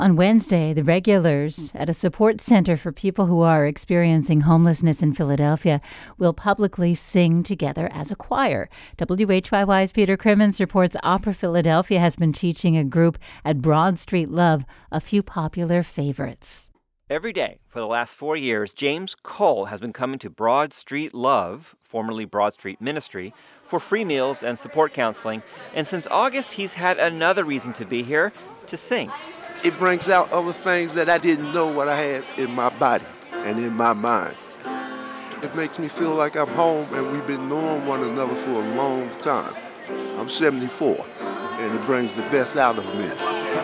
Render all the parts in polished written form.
On Wednesday, the regulars at a support center for people who are experiencing homelessness in Philadelphia will publicly sing together as a choir. WHYY's Peter Crimmins reports Opera Philadelphia has been teaching a group at Broad Street Love a few popular favorites. Every day for the last 4 years, James Cole has been coming to Broad Street Love, formerly Broad Street Ministry, for free meals and support counseling. And since August, he's had another reason to be here, to sing. It brings out other things that I didn't know what I had in my body and in my mind. It makes me feel like I'm home and we've been knowing one another for a long time. I'm 74, and it brings the best out of me.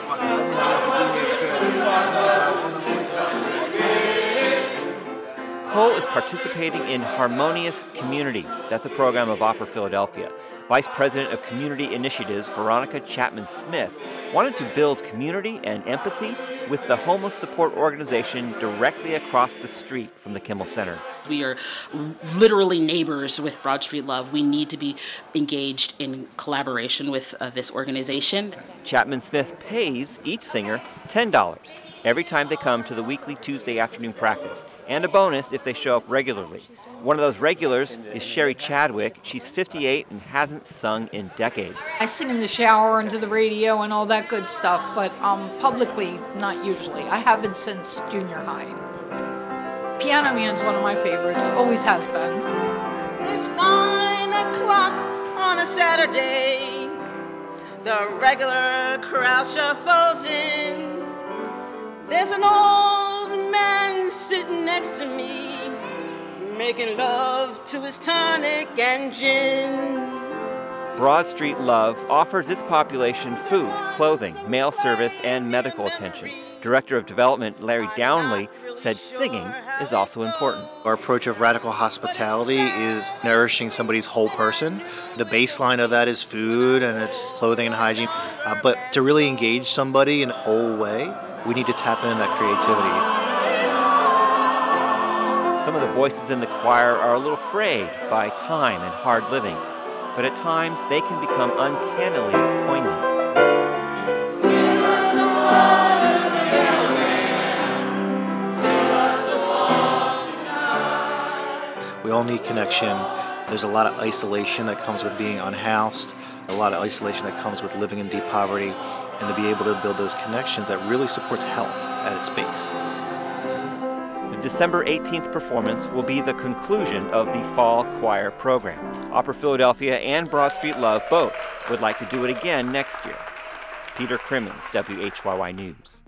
Cole is participating in Harmonious Communities. That's a program of Opera Philadelphia. Vice President of Community Initiatives, Veronica Chapman-Smith, wanted to build community and empathy with the homeless support organization directly across the street from the Kimmel Center. We are literally neighbors with Broad Street Love. We need to be engaged in collaboration with this organization. Chapman-Smith pays each singer $10 every time they come to the weekly Tuesday afternoon practice, and a bonus if they show up regularly. One of those regulars is Sherry Chadwick. She's 58 and hasn't sung in decades. I sing in the shower and to the radio and all that good stuff, but publicly, not usually. I haven't since junior high. Piano Man's one of my favorites, always has been. It's 9 o'clock on a Saturday. The regular crowd shuffles in. There's an old man sitting next to me, making love to his tonic and gin. Broad Street Love offers its population food, clothing, mail service, and medical attention. Director of Development Larry Downley said singing is also important. Our approach of radical hospitality is nourishing somebody's whole person. The baseline of that is food and it's clothing and hygiene. But to really engage somebody in a whole way, we need to tap into that creativity. Some of the voices in the choir are a little frayed by time and hard living, but at times they can become uncannily poignant. We all need connection. There's a lot of isolation that comes with being unhoused, a lot of isolation that comes with living in deep poverty, and to be able to build those connections that really supports health at its base. The December 18th performance will be the conclusion of the Fall Choir program. Opera Philadelphia and Broad Street Love both would like to do it again next year. Peter Crimmins, WHYY News.